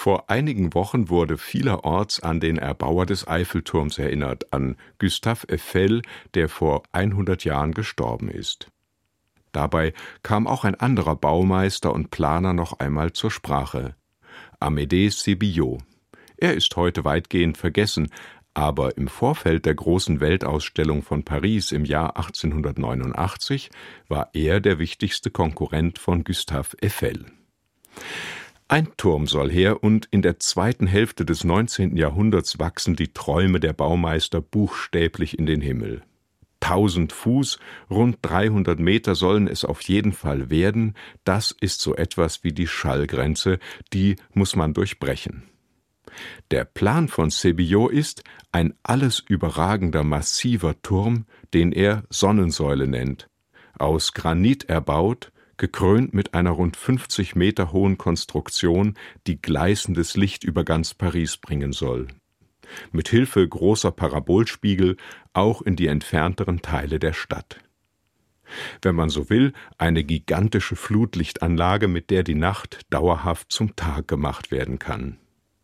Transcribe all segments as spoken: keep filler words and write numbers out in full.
Vor einigen Wochen wurde vielerorts an den Erbauer des Eiffelturms erinnert, an Gustave Eiffel, der vor hundert Jahren gestorben ist. Dabei kam auch ein anderer Baumeister und Planer noch einmal zur Sprache: Amédée Sébillot. Er ist heute weitgehend vergessen, aber im Vorfeld der großen Weltausstellung von Paris im Jahr achtzehnhundertneunundachtzig war er der wichtigste Konkurrent von Gustave Eiffel. Ein Turm soll her, und in der zweiten Hälfte des neunzehnten Jahrhunderts wachsen die Träume der Baumeister buchstäblich in den Himmel. Tausend Fuß, rund dreihundert Meter sollen es auf jeden Fall werden. Das ist so etwas wie die Schallgrenze, die muss man durchbrechen. Der Plan von Sébillot ist ein alles überragender massiver Turm, den er Sonnensäule nennt, aus Granit erbaut, gekrönt mit einer rund fünfzig Meter hohen Konstruktion, die gleißendes Licht über ganz Paris bringen soll. Mit Hilfe großer Parabolspiegel auch in die entfernteren Teile der Stadt. Wenn man so will, eine gigantische Flutlichtanlage, mit der die Nacht dauerhaft zum Tag gemacht werden kann.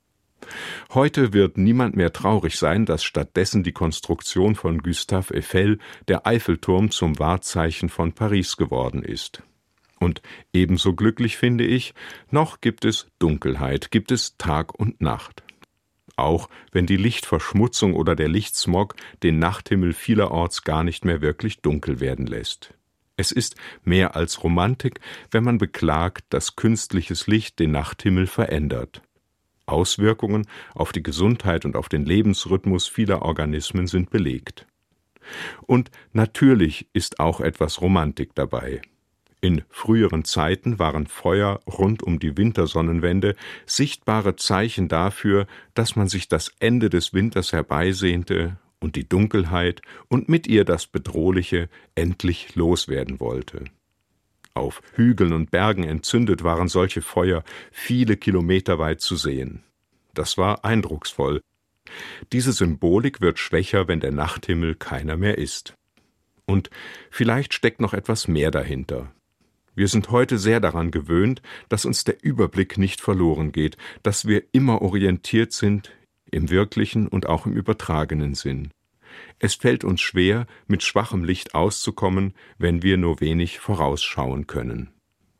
Heute wird niemand mehr traurig sein, dass stattdessen die Konstruktion von Gustave Eiffel, der Eiffelturm, zum Wahrzeichen von Paris geworden ist. Und ebenso glücklich finde ich, noch gibt es Dunkelheit, gibt es Tag und Nacht. Auch wenn die Lichtverschmutzung oder der Lichtsmog den Nachthimmel vielerorts gar nicht mehr wirklich dunkel werden lässt. Es ist mehr als Romantik, wenn man beklagt, dass künstliches Licht den Nachthimmel verändert. Auswirkungen auf die Gesundheit und auf den Lebensrhythmus vieler Organismen sind belegt. Und natürlich ist auch etwas Romantik dabei. In früheren Zeiten waren Feuer rund um die Wintersonnenwende sichtbare Zeichen dafür, dass man sich das Ende des Winters herbeisehnte und die Dunkelheit und mit ihr das Bedrohliche endlich loswerden wollte. Auf Hügeln und Bergen entzündet waren solche Feuer viele Kilometer weit zu sehen. Das war eindrucksvoll. Diese Symbolik wird schwächer, wenn der Nachthimmel keiner mehr ist. Und vielleicht steckt noch etwas mehr dahinter. Wir sind heute sehr daran gewöhnt, dass uns der Überblick nicht verloren geht, dass wir immer orientiert sind, im wirklichen und auch im übertragenen Sinn. Es fällt uns schwer, mit schwachem Licht auszukommen, wenn wir nur wenig vorausschauen können.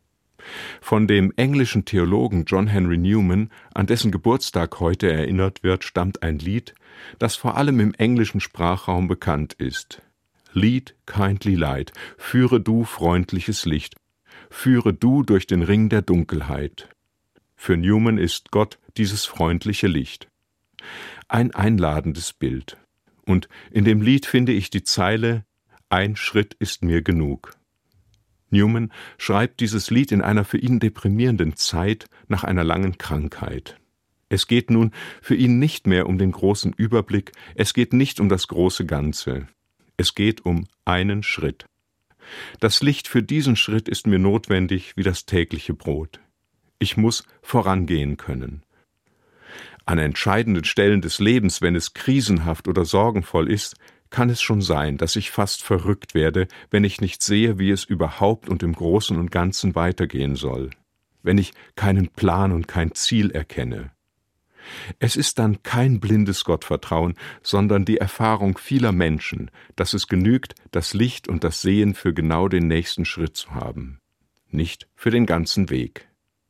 Von dem englischen Theologen John Henry Newman, an dessen Geburtstag heute erinnert wird, stammt ein Lied, das vor allem im englischen Sprachraum bekannt ist. Lead, kindly light, führe du freundliches Licht, führe du durch den Ring der Dunkelheit. Für Newman ist Gott dieses freundliche Licht. Ein einladendes Bild. Und in dem Lied finde ich die Zeile: Ein Schritt ist mir genug. Newman schreibt dieses Lied in einer für ihn deprimierenden Zeit nach einer langen Krankheit. Es geht nun für ihn nicht mehr um den großen Überblick, es geht nicht um das große Ganze. Es geht um einen Schritt. Das Licht für diesen Schritt ist mir notwendig wie das tägliche Brot. Ich muss vorangehen können. An entscheidenden Stellen des Lebens, wenn es krisenhaft oder sorgenvoll ist, kann es schon sein, dass ich fast verrückt werde, wenn ich nicht sehe, wie es überhaupt und im Großen und Ganzen weitergehen soll, wenn ich keinen Plan und kein Ziel erkenne. Es ist dann kein blindes Gottvertrauen, sondern die Erfahrung vieler Menschen, dass es genügt, das Licht und das Sehen für genau den nächsten Schritt zu haben, nicht für den ganzen Weg.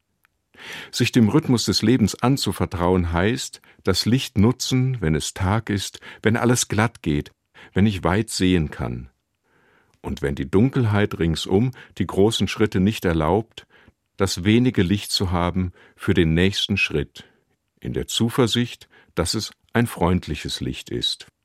Sich dem Rhythmus des Lebens anzuvertrauen heißt, das Licht nutzen, wenn es Tag ist, wenn alles glatt geht, wenn ich weit sehen kann. Und wenn die Dunkelheit ringsum die großen Schritte nicht erlaubt, das wenige Licht zu haben für den nächsten Schritt, in der Zuversicht, dass es ein freundliches Licht ist.